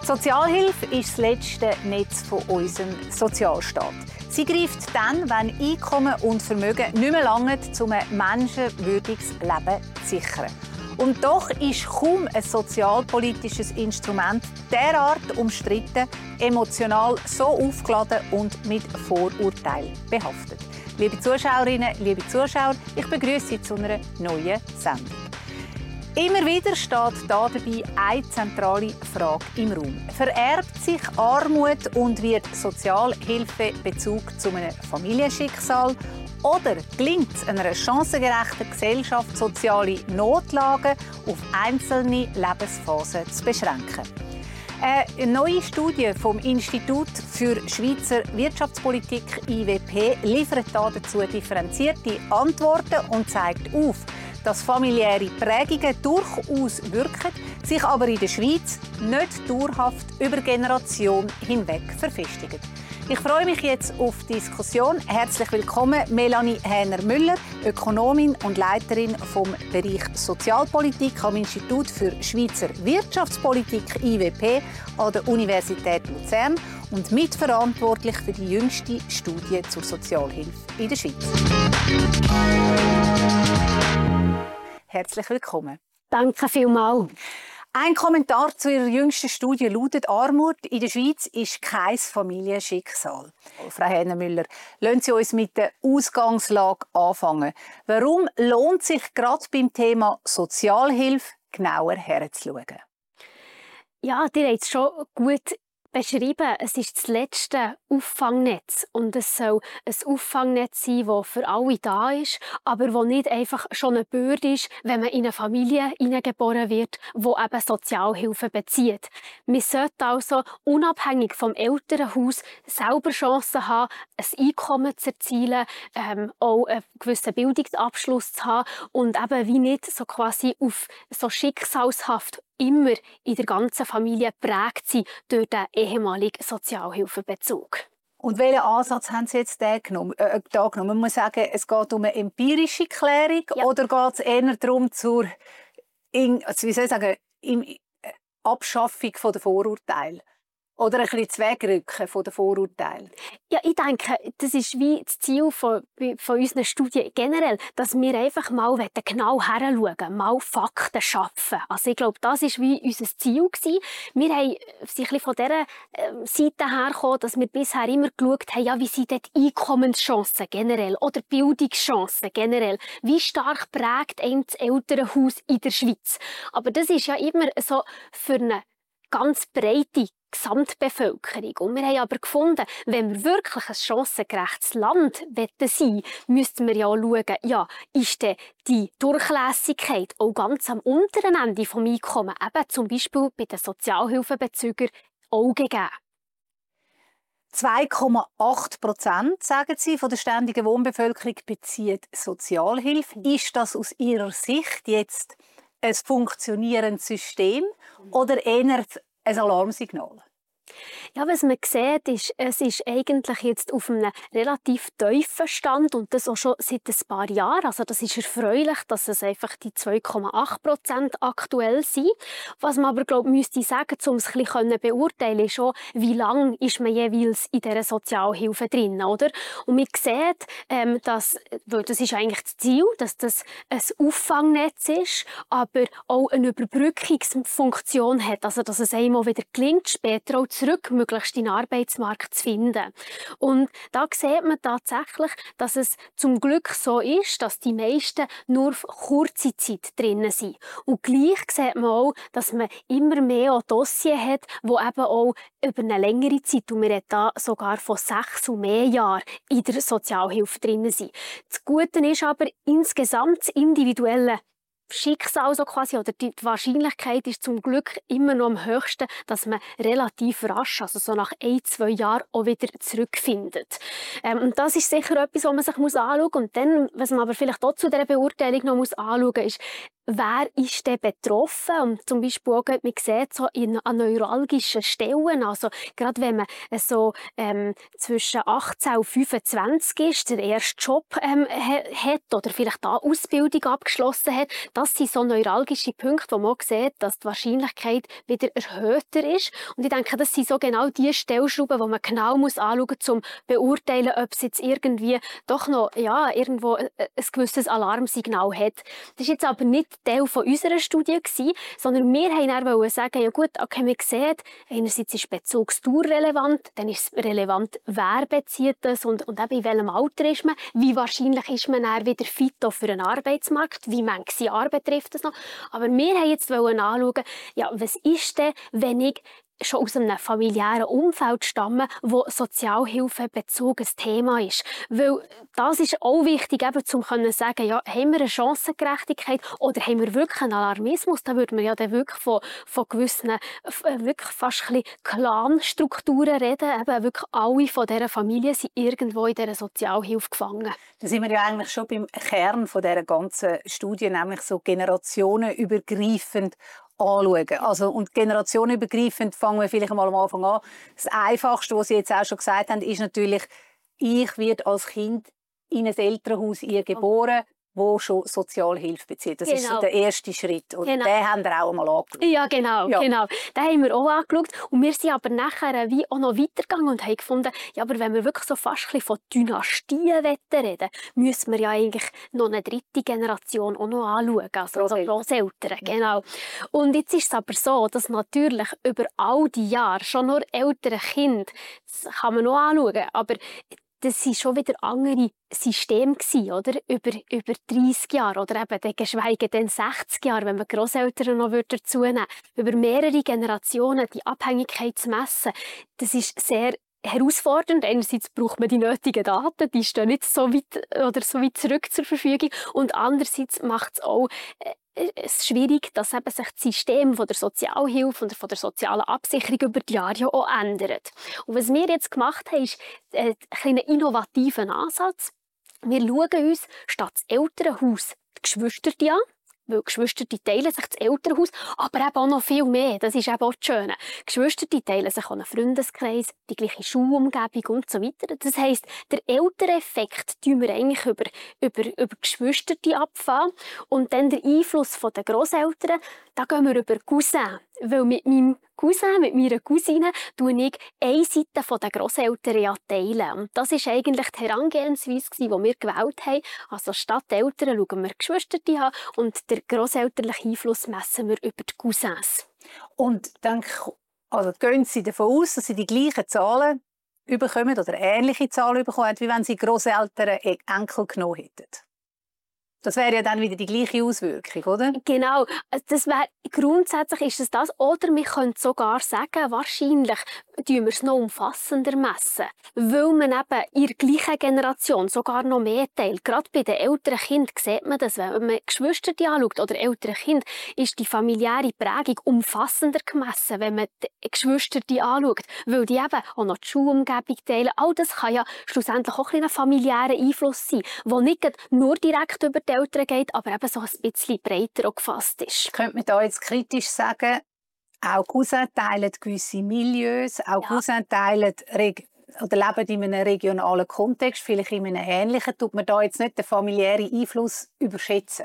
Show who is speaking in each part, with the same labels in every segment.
Speaker 1: Sozialhilfe ist das letzte Netz von unserem Sozialstaat. Sie greift dann, wenn Einkommen und Vermögen nicht mehr lange, um ein menschenwürdiges Leben zu sichern. Und doch ist kaum ein sozialpolitisches Instrument derart umstritten, emotional so aufgeladen und mit Vorurteilen behaftet. Liebe Zuschauerinnen, liebe Zuschauer, ich begrüße Sie zu einer neuen Sendung. Immer wieder steht dabei eine zentrale Frage im Raum. Vererbt sich Armut und wird Sozialhilfebezug zu einem Familienschicksal? Oder gelingt es einer chancengerechten Gesellschaft, soziale Notlagen auf einzelne Lebensphasen zu beschränken? Eine neue Studie vom Institut für Schweizer Wirtschaftspolitik (IWP) liefert dazu differenzierte Antworten und zeigt auf, dass familiäre Prägungen durchaus wirken, sich aber in der Schweiz nicht dauerhaft über Generationen hinweg verfestigen. Ich freue mich jetzt auf die Diskussion. Herzlich willkommen, Melanie Häner-Müller, Ökonomin und Leiterin vom Bereich Sozialpolitik am Institut für Schweizer Wirtschaftspolitik (IWP) an der Universität Luzern und mitverantwortlich für die jüngste Studie zur Sozialhilfe in der Schweiz. Herzlich willkommen.
Speaker 2: Danke vielmals.
Speaker 1: Ein Kommentar zu Ihrer jüngsten Studie lautet: Armut in der Schweiz ist kein Familienschicksal. Frau Häner-Müller, lassen Sie uns mit der Ausgangslage anfangen. Warum lohnt sich gerade beim Thema Sozialhilfe genauer herzuschauen?
Speaker 2: Ja, ihr habt es schon gut beschrieben. Es ist das letzte Auffangnetz. Und es soll ein Auffangnetz sein, das für alle da ist, aber das nicht einfach schon eine Bürde ist, wenn man in eine Familie hineingeboren wird, die eben Sozialhilfe bezieht. Man sollte also unabhängig vom Elternhaus selber Chancen haben, ein Einkommen zu erzielen, auch einen gewissen Bildungsabschluss zu haben und eben wie nicht so quasi auf so schicksalshaft immer in der ganzen Familie geprägt sein durch den ehemaligen Sozialhilfebezug.
Speaker 1: Und welchen Ansatz haben Sie jetzt da genommen? Man muss sagen, es geht um eine empirische Klärung, ja. Oder geht es eher darum, Abschaffung der Vorurteile? Oder ein bisschen das Wegrücken von den Vorurteilen?
Speaker 2: Ja, ich denke, das ist wie das Ziel von unseren Studien generell, dass wir einfach mal genau hinschauen, mal Fakten schaffen. Also ich glaube, das war wie unser Ziel gewesen. Wir haben ein von dieser Seite hergekommen, dass wir bisher immer geschaut haben, ja, wie sind dort Einkommenschancen generell oder Bildungschancen generell. Wie stark prägt ein das Elternhaus in der Schweiz? Aber das ist ja immer so für eine ganz breite Gesamtbevölkerung. Und wir haben aber gefunden, wenn wir wirklich ein chancengerechtes Land sein wollen, müssten wir ja schauen, ja, ist denn die Durchlässigkeit auch ganz am unteren Ende des Einkommens, eben zum Beispiel bei den Sozialhilfebezügern, auch gegeben.
Speaker 1: 2,8%, sagen Sie, von der ständigen Wohnbevölkerung bezieht Sozialhilfe. Ist das aus Ihrer Sicht jetzt ein funktionierendes System oder eher ein Alarmsignal?
Speaker 2: Ja, was man sieht, ist, es ist eigentlich jetzt auf einem relativ tiefen Stand und das auch schon seit ein paar Jahren. Also das ist erfreulich, dass es einfach die 2,8% aktuell sind. Was man aber müsste sagen, um es ein bisschen beurteilen, ist schon, wie lange ist man jeweils in dieser Sozialhilfe drin, oder? Und man sieht, dass, das ist eigentlich das Ziel, dass das ein Auffangnetz ist, aber auch eine Überbrückungsfunktion hat, also dass es einmal wieder gelingt, später auch zurück möglichst in den Arbeitsmarkt zu finden. Und da sieht man tatsächlich, dass es zum Glück so ist, dass die meisten nur auf kurze Zeit drin sind. Und gleich sieht man auch, dass man immer mehr Dossiers hat, die eben auch über eine längere Zeit, und wir reden da sogar von 6 und mehr Jahren, in der Sozialhilfe drin sind. Das Gute ist aber insgesamt das individuelle Schicksal so quasi, oder die Wahrscheinlichkeit ist zum Glück immer noch am höchsten, dass man relativ rasch, also so nach 1-2 Jahren, auch wieder zurückfindet. Und das ist sicher etwas, was man sich anschauen muss. Und dann, was man aber vielleicht auch zu dieser Beurteilung noch anschauen muss, ist, wer ist denn betroffen? Und zum Beispiel auch, man sieht so an neuralgischen Stellen, also gerade wenn man so zwischen 18 und 25 ist, der erste Job hat oder vielleicht eine Ausbildung abgeschlossen hat, das sind so neuralgische Punkte, wo man auch sieht, dass die Wahrscheinlichkeit wieder erhöhter ist. Und ich denke, das sind so genau die Stellschrauben, die man genau anschauen muss, um zu beurteilen, ob es jetzt irgendwie doch noch irgendwo ein gewisses Alarmsignal hat. Das war jetzt aber nicht Teil von unserer Studie gewesen, sondern wir wollten dann sagen, ja gut, okay, man sieht, einerseits ist Bezugsdauer relevant, dann ist es relevant, wer bezieht das und eben in welchem Alter ist man, wie wahrscheinlich ist man dann wieder fit für einen Arbeitsmarkt, wie manche Jahre betrifft das noch. Aber wir wollten jetzt anschauen, ja, was ist denn, wenn ich schon aus einem familiären Umfeld stamme, wo Sozialhilfebezug ein Thema ist. Weil das ist auch wichtig, eben, um zu sagen, ja, haben wir eine Chancengerechtigkeit oder haben wir wirklich einen Alarmismus? Da würde man ja dann wirklich von gewissen, wirklich fast ein bisschen Clanstrukturen reden. Eben wirklich alle von dieser Familie sind irgendwo in dieser Sozialhilfe gefangen.
Speaker 1: Da sind wir ja eigentlich schon beim Kern von dieser ganzen Studie, nämlich so generationenübergreifend anschauen. Also, und generationenübergreifend fangen wir vielleicht mal am Anfang an. Das Einfachste, was Sie jetzt auch schon gesagt haben, ist natürlich, ich werde als Kind in ein Elternhaus geboren, wo schon Sozialhilfe bezieht. Das ist so der erste Schritt. Und den haben wir auch einmal angeschaut.
Speaker 2: Ja, genau. Den haben wir auch angeschaut. Und wir sind aber nachher wie auch noch weitergegangen und haben gefunden, ja, aber wenn wir wirklich so fast von Dynastien reden, müssen wir ja eigentlich noch eine dritte Generation auch noch anschauen. Also Grosseltern. Genau. Und jetzt ist es aber so, dass natürlich über all die Jahre schon nur ältere Kinder, das kann man noch anschauen, aber das waren schon wieder andere Systeme, oder? Über 30 Jahre oder eben geschweige denn 60 Jahre, wenn man Grosseltern noch dazu nehmen. Über mehrere Generationen die Abhängigkeit zu messen, das ist sehr herausfordernd. Einerseits braucht man die nötigen Daten, die stehen nicht so weit zurück zur Verfügung. Und andererseits macht es auch es ist schwierig, dass eben sich das System von der Sozialhilfe und von der sozialen Absicherung über die Jahre auch ändert. Und was wir jetzt gemacht haben, ist einen innovativen Ansatz. Wir schauen uns statt das Elternhaus die Geschwister an. Weil Geschwister teilen sich das Elternhaus, aber eben auch noch viel mehr. Das ist eben auch das Schöne. Geschwister teilen sich auch einen Freundeskreis, die gleiche Schulumgebung und so weiter. Das heisst, der Elterneffekt tun wir eigentlich über Geschwister abfahren. Und dann der Einfluss der Grosseltern, da gehen wir über Cousin. Weil mit meinem Cousin, mit meiner Cousine, teile ich eine Seite der Grosseltern teilen. Und das war eigentlich die Herangehensweise, die wir gewählt haben. Also statt Eltern schauen wir Geschwister an und den grosselterlichen Einfluss messen wir über die Cousins.
Speaker 1: Und dann gehen Sie davon aus, dass Sie die gleichen Zahlen bekommen oder ähnliche Zahlen bekommen, wie wenn Sie Grosseltern Enkel genommen hätten? Das wäre ja dann wieder die gleiche Auswirkung, oder?
Speaker 2: Genau. Grundsätzlich ist es das. Oder wir können sogar sagen, wahrscheinlich messen wir es noch umfassender messen. Weil man eben in der gleichen Generation sogar noch mehr teilt. Gerade bei den älteren Kindern sieht man das. Wenn man Geschwister anschaut oder ältere Kinder, ist die familiäre Prägung umfassender gemessen, wenn man die Geschwister anschaut. Weil die eben auch noch die Schulumgebung teilen. All das kann ja schlussendlich auch ein familiärer Einfluss sein, der nicht nur direkt über die Eltern geht, aber eben so ein bisschen breiter auch gefasst ist.
Speaker 1: Könnte man da jetzt kritisch sagen, auch Cousins teilen gewisse Milieus, auch Cousins teilen oder leben in einem regionalen Kontext, vielleicht in einem ähnlichen, tut man da jetzt nicht den familiären Einfluss überschätzen?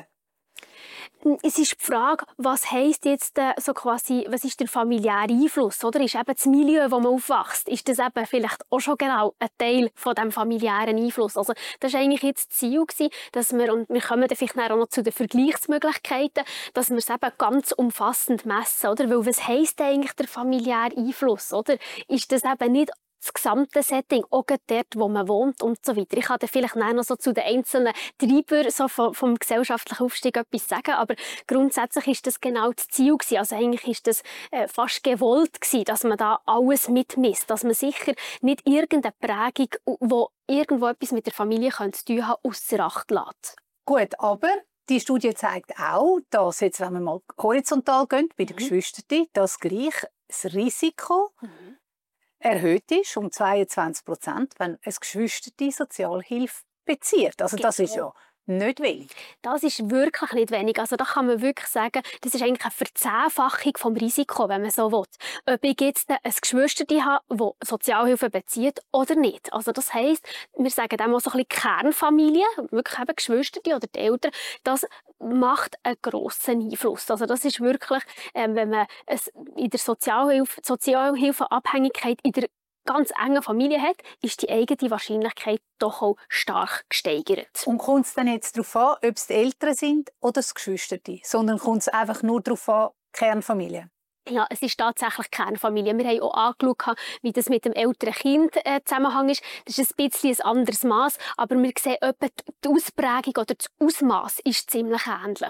Speaker 2: Es ist die Frage, was heisst jetzt was ist der familiäre Einfluss? Oder ist eben das Milieu, wo man aufwächst, ist das eben vielleicht auch schon genau ein Teil von dem familiären Einfluss? Also das war eigentlich jetzt das Ziel, dass und wir kommen dann vielleicht auch noch zu den Vergleichsmöglichkeiten, dass wir es eben ganz umfassend messen, oder? Weil was heisst eigentlich der familiäre Einfluss, oder? Ist das eben nicht das gesamte Setting, auch dort, wo man wohnt und so weiter. Ich kann dann vielleicht noch so zu den einzelnen Treibern so vom gesellschaftlichen Aufstieg etwas sagen, aber grundsätzlich ist das genau das Ziel gewesen. Also eigentlich ist das fast gewollt gewesen, dass man da alles mitmisst, dass man sicher nicht irgendeine Prägung, die irgendwo etwas mit der Familie zu tun hat, ausser Acht lässt.
Speaker 1: Gut, aber die Studie zeigt auch, dass jetzt, wenn wir mal horizontal gehen, bei den Geschwistern, das Risiko erhöht ist um 22%, wenn ein Geschwister die Sozialhilfe bezieht. Also das ist ja nicht wenig.
Speaker 2: Das ist wirklich nicht wenig. Also da kann man wirklich sagen, das ist eigentlich eine Verzehnfachung vom Risiko, wenn man so will. Ob ich jetzt ein Geschwister habe, das Sozialhilfe bezieht oder nicht. Also das heisst, wir sagen dem auch so ein bisschen Kernfamilie, wirklich eben Geschwister oder die Eltern, das macht einen grossen Einfluss. Also das ist wirklich, wenn man es in der Sozialhilfeabhängigkeit in der ganz engen Familie hat, ist die eigene Wahrscheinlichkeit doch auch stark gesteigert.
Speaker 1: Und kommt es dann jetzt darauf an, ob es die Eltern sind oder das Geschwister, sondern kommt es einfach nur darauf an, Kernfamilie?
Speaker 2: Ja, es ist tatsächlich Kernfamilie. Wir haben auch angeschaut, wie das mit dem älteren Kind Zusammenhang ist. Das ist ein bisschen ein anderes Maß, aber wir sehen, etwa die Ausprägung oder das Ausmaß ist ziemlich ähnlich.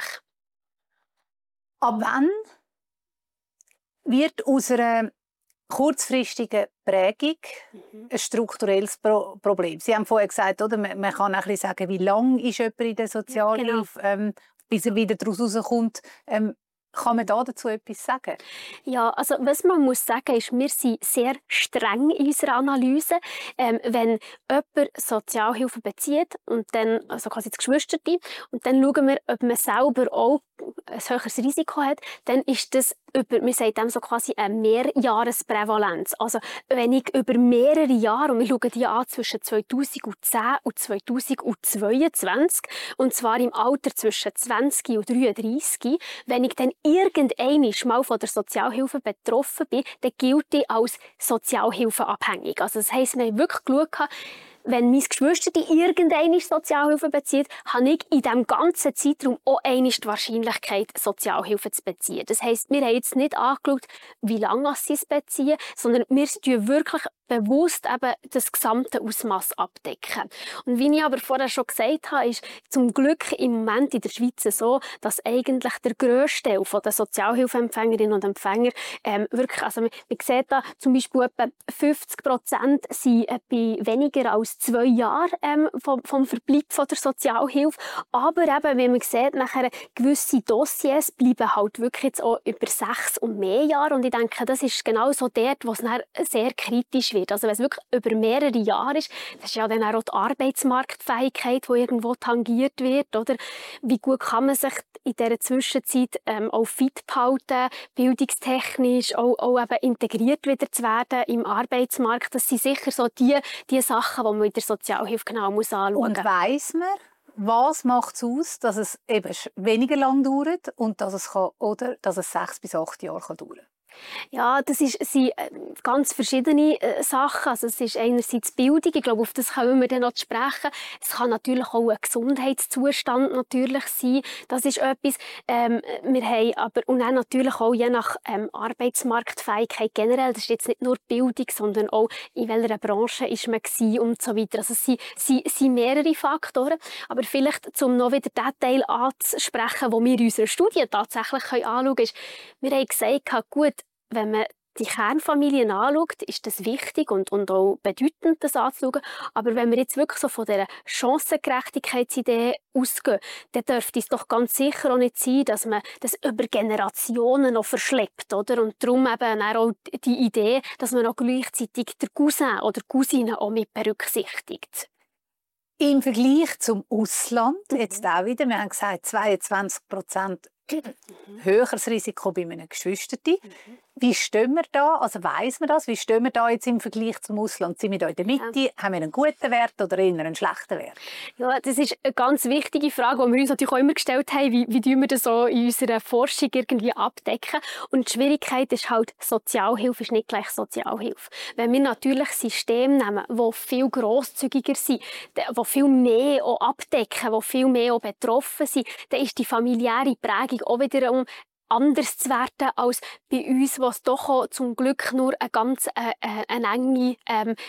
Speaker 1: Ab wann wird aus einer kurzfristige Prägung ein strukturelles Problem? Sie haben vorher gesagt, oder? Man kann auch ein bisschen sagen, wie lange ist jemand in der Sozialhilfe, genau. Bis er wieder daraus rauskommt. Kann man dazu etwas sagen?
Speaker 2: Ja, also was man muss sagen ist, wir sind sehr streng in unserer Analyse. Wenn jemand Sozialhilfe bezieht und dann, also quasi das Geschwister, und dann schauen wir, ob man selber auch ein höheres Risiko hat, dann ist das wir sagen dem so quasi eine Mehrjahresprävalenz. Also wenn ich über mehrere Jahre, und wir schauen die an zwischen 2010 und 2022, und zwar im Alter zwischen 20 und 33, wenn ich dann irgendeinmal mal von der Sozialhilfe betroffen bin, dann gilt ich als sozialhilfeabhängig. Also das heisst, wir haben wirklich geschaut, wenn mein Geschwister irgendeine Sozialhilfe bezieht, habe ich in diesem ganzen Zeitraum auch einmal die Wahrscheinlichkeit, Sozialhilfe zu beziehen. Das heisst, wir haben jetzt nicht angeschaut, wie lange sie es beziehen, sondern wir tun wirklich bewusst eben das gesamte Ausmaß abdecken. Und wie ich aber vorher schon gesagt habe, ist zum Glück im Moment in der Schweiz so, dass eigentlich der grösste Teil der Sozialhilfeempfängerinnen und Empfänger wirklich, also man sieht da zum Beispiel etwa 50% sind bei weniger als 2 Jahren vom Verbleib von der Sozialhilfe. Aber eben, wie man sieht, nachher gewisse Dossiers bleiben halt wirklich jetzt auch über 6 und mehr Jahre. Und ich denke, das ist genau so dort, wo es dann sehr kritisch wird. Also wenn es wirklich über mehrere Jahre ist, das ist ja dann auch die Arbeitsmarktfähigkeit, die irgendwo tangiert wird, oder? Wie gut kann man sich in dieser Zwischenzeit auch fit behalten, bildungstechnisch, auch eben integriert wieder zu werden im Arbeitsmarkt. Das sind sicher so die Sachen, die man in der Sozialhilfe genau anschauen muss.
Speaker 1: Und weiss man, was macht es aus, dass es eben weniger lang dauert und dass es 6 bis 8 Jahre dauern kann?
Speaker 2: Ja, das sind ganz verschiedene Sachen. Also es ist einerseits Bildung, ich glaube, auf das können wir dann noch sprechen. Es kann natürlich auch ein Gesundheitszustand natürlich sein. Das ist etwas. Wir haben aber und dann natürlich auch je nach Arbeitsmarktfähigkeit generell. Das ist jetzt nicht nur Bildung, sondern auch in welcher Branche ist man gewesen und so weiter. Also es sind mehrere Faktoren. Aber vielleicht, um noch wieder den Teil anzusprechen, den wir in unserer Studie tatsächlich anschauen können, ist, wir haben gesagt, gut, wenn man die Kernfamilien anschaut, ist das wichtig und auch bedeutend, das anzuschauen. Aber wenn wir jetzt wirklich so von dieser Chancengerechtigkeitsidee ausgehen, dann dürfte es doch ganz sicher auch nicht sein, dass man das über Generationen noch verschleppt, oder? Und darum eben auch die Idee, dass man auch gleichzeitig den Cousin oder Cousine auch mit berücksichtigt.
Speaker 1: Im Vergleich zum Ausland, jetzt auch wieder, wir haben gesagt, 22% höheres Risiko bei einem Geschwister. Wie stehen wir da? Also weiss man das? Wie stehen wir da jetzt im Vergleich zum Ausland? Sind wir da in der Mitte? Ja. Haben wir einen guten Wert oder eher einen schlechten Wert?
Speaker 2: Ja, das ist eine ganz wichtige Frage, die wir uns natürlich auch immer gestellt haben. Wie tun wir das so in unserer Forschung irgendwie abdecken? Und die Schwierigkeit ist halt, Sozialhilfe ist nicht gleich Sozialhilfe. Wenn wir natürlich Systeme nehmen, die viel grosszügiger sind, die viel mehr auch abdecken, die viel mehr auch betroffen sind, dann ist die familiäre Prägung auch wiederum anders zu werten als bei uns, was doch auch zum Glück nur eine ganz eine enge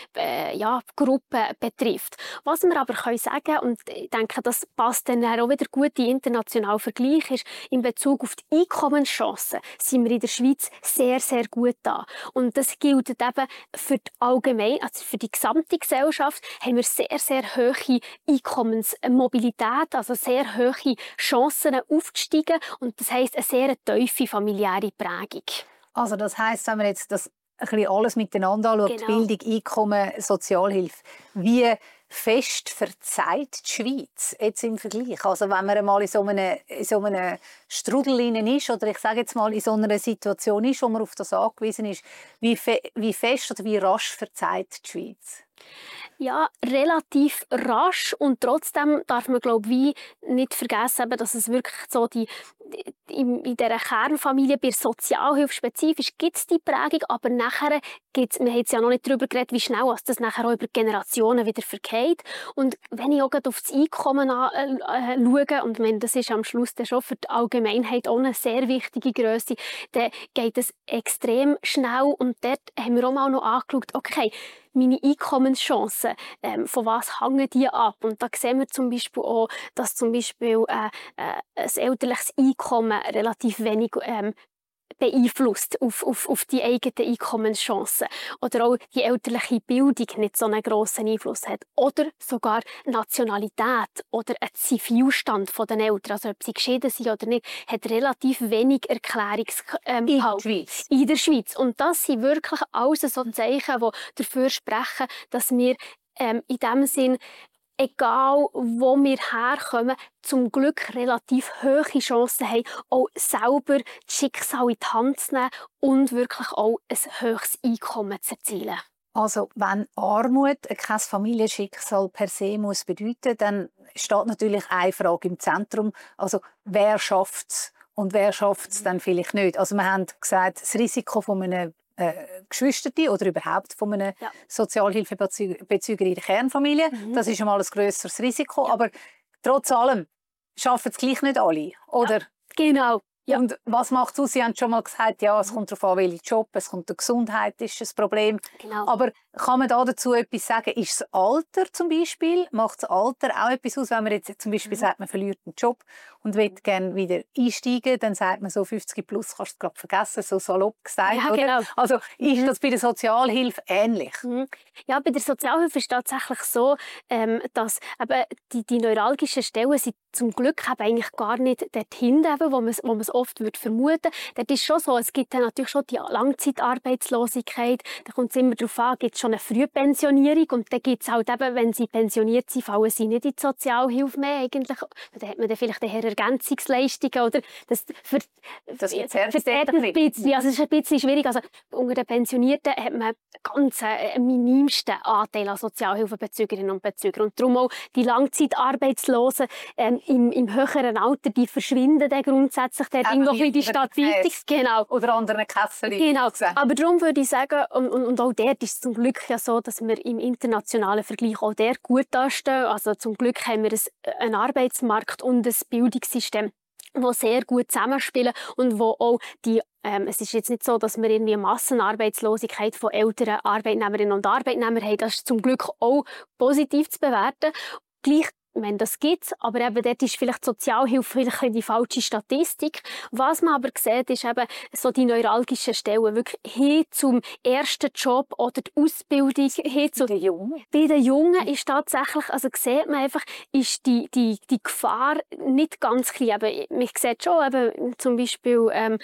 Speaker 2: Gruppe betrifft. Was wir aber sagen können, und ich denke, das passt dann auch wieder gut in den internationalen Vergleich, ist, in Bezug auf die Einkommenschancen sind wir in der Schweiz sehr, sehr gut da. Und das gilt eben für die also für die gesamte Gesellschaft, haben wir sehr, sehr hohe Einkommensmobilität, also sehr hohe Chancen aufzusteigen. Und das heisst, eine sehr tiefe familiäre Prägung.
Speaker 1: Also das heisst, wenn wir jetzt das ein bisschen alles miteinander anschaut, genau. Bildung, Einkommen, Sozialhilfe, wie fest verzeiht die Schweiz jetzt im Vergleich? Also wenn man mal in so einem Strudel ist oder ich sage jetzt mal in so einer Situation ist, wo man auf das angewiesen ist, wie fest oder wie rasch verzeiht die Schweiz?
Speaker 2: Ja, relativ rasch und trotzdem darf man glaube ich nicht vergessen, dass es wirklich so in dieser Kernfamilie bei Sozialhilfe spezifisch gibt es die Prägung, aber nachher gibt's, wir haben jetzt ja noch nicht darüber geredet, wie schnell das nachher auch über Generationen wieder vergeht. Und wenn ich auch auf das Einkommen schaue, und wenn das ist am Schluss dann schon für die Allgemeinheit auch eine sehr wichtige Grösse, dann geht es extrem schnell und dort haben wir auch mal noch angeschaut, okay, meine Einkommenschancen, von was hängen die ab? Und da sehen wir zum Beispiel auch, dass zum Beispiel ein elterliches Einkommen relativ wenig beeinflusst auf die eigenen Einkommenschancen. Oder auch die elterliche Bildung nicht so einen grossen Einfluss hat. Oder sogar Nationalität oder ein Zivilstand der Eltern, also ob sie geschieden sind oder nicht, hat relativ wenig Erklärungshalt in der Schweiz. Und das sind wirklich alles so Zeichen, die dafür sprechen, dass wir in diesem Sinn, egal wo wir herkommen, zum Glück relativ hohe Chancen haben, auch selber das Schicksal in die Hand zu nehmen und wirklich auch ein höchstes Einkommen zu erzielen.
Speaker 1: Also wenn Armut kein Familienschicksal per se muss bedeuten, dann steht natürlich eine Frage im Zentrum. Also wer schafft es und wer schafft es dann vielleicht nicht? Also wir haben gesagt, das Risiko von einem Geschwisterte oder überhaupt von einem Sozialhilfebezüger in der Kernfamilie. Das ist einmal ein grösseres Risiko. Ja. Aber trotz allem schaffen es gleich nicht alle, oder?
Speaker 2: Ja, genau. Ja.
Speaker 1: Und was macht es aus? Sie haben schon mal gesagt, ja, es kommt darauf an, welcher Job, es kommt die Gesundheit, ist ein Problem.
Speaker 2: Genau.
Speaker 1: Aber kann man dazu etwas sagen? Ist das Alter zum Beispiel? Macht das Alter auch etwas aus? Wenn man jetzt zum Beispiel sagt, man verliert einen Job und will gerne wieder einsteigen, dann sagt man so 50 plus, kannst du es gerade vergessen, so salopp gesagt.
Speaker 2: Ja,
Speaker 1: oder?
Speaker 2: genau.
Speaker 1: Also ist das bei der Sozialhilfe ähnlich?
Speaker 2: Ja, bei der Sozialhilfe ist es tatsächlich so, dass eben die neuralgischen Stellen sind zum Glück eigentlich gar nicht dorthin, wo man es oft vermuten würde. Das ist schon so, es gibt dann natürlich schon die Langzeitarbeitslosigkeit, da kommt es immer darauf an, gibt es schon eine Frühpensionierung und dann gibt es halt eben, wenn sie pensioniert sind, fallen sie nicht in die Sozialhilfe mehr eigentlich. Dann hat man dann vielleicht eher Ergänzungsleistungen oder das
Speaker 1: jetzt
Speaker 2: ein bisschen, also es ist ein bisschen schwierig. Also unter den Pensionierten hat man ganz einen minimsten Anteil an Sozialhilfebezügerinnen und Bezügern und darum auch die Langzeitarbeitslosen im höheren Alter, die verschwinden dann grundsätzlich dort irgendwo in die Statistik. Genau.
Speaker 1: Oder anderen Kassen.
Speaker 2: Genau. Aber darum würde ich sagen, und auch dort ist es zum Glück ja so, dass wir im internationalen Vergleich auch dort gut dastehen. Also zum Glück haben wir einen Arbeitsmarkt und ein Bildungssystem, die sehr gut zusammenspielen und wo auch es ist jetzt nicht so, dass wir irgendwie eine Massenarbeitslosigkeit von älteren Arbeitnehmerinnen und Arbeitnehmern haben. Das ist zum Glück auch positiv zu bewerten. Gleich, wenn das gibt, aber eben dort ist vielleicht die Sozialhilfe vielleicht die falsche Statistik. Was man aber sieht, ist eben so die neuralgischen Stellen, wirklich hin zum ersten Job oder die Ausbildung. Hin zu
Speaker 1: den Jungen?
Speaker 2: Bei den Jungen ist tatsächlich, also sieht man einfach, ist die Gefahr nicht ganz klein. Man sieht schon, eben, zum Beispiel,